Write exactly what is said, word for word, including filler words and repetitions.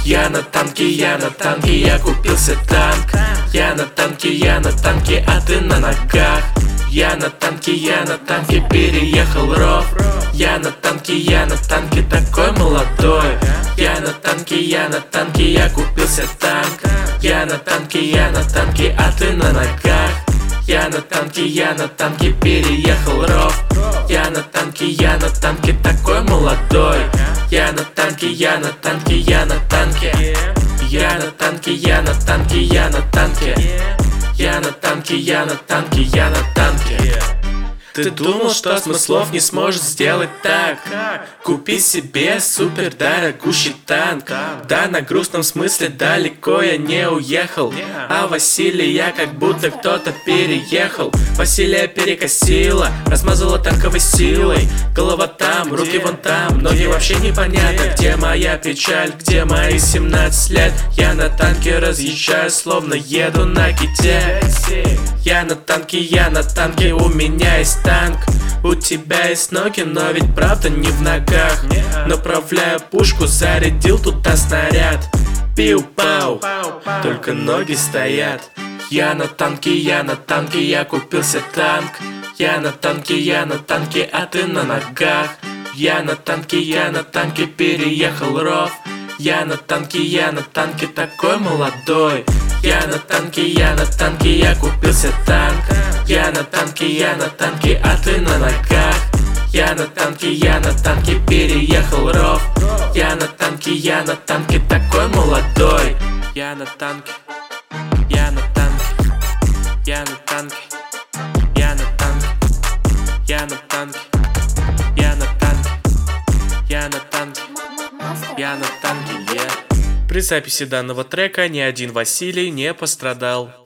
Я на танке, я на танке, я купился танк. Я на танке, я на танке, а ты на ногах. Я на танке, я на танке, переехал ров. Я на танке, я на танке, такой молодой. Я на танке, я на танке, я купился танк. Я на танке, я на танке, а ты на ногах. Я на танке, я на танке, переехал ров. Я на танке, я на танке, такой молодой. Я на танке, я на танке, я на танке. Я на танке, я на танке, я на танке. Я на танке, я на танке, я на танке. Ты думал, что смыслов не сможешь сделать так? Купи себе супер дорогущий танк. Да, на грустном смысле далеко я не уехал. А Василия как будто кто-то переехал. Василия перекосила, размазала танковой силой. Голова там, руки вон там, ноги вообще непонятно. Где моя печаль, где мои семнадцать лет? Я на танке разъезжаю, словно еду на ките. Я на танке, я на танке, у меня есть танк. У тебя есть ноги, но ведь правда не в ногах. Направляю пушку, зарядил туда снаряд. Пиу-пау, только ноги стоят. Я на танке, я на танке, я купился танк. Я на танке, я на танке, а ты на ногах. Я на танке, я на танке, переехал ров. Я на танке, я на танке, такой молодой. Я на танке, я на танке, я купился танк. Я на танке, я на танке, а ты на ногах. Я на танке, я на танке, переехал ров. Я на танке, я на танке, такой молодой. Я на танке, я на танке, я на танке, я на танке, я на танке, я на танке, я на танке, я на танке, yeah. При записи данного трека ни один Василий не пострадал.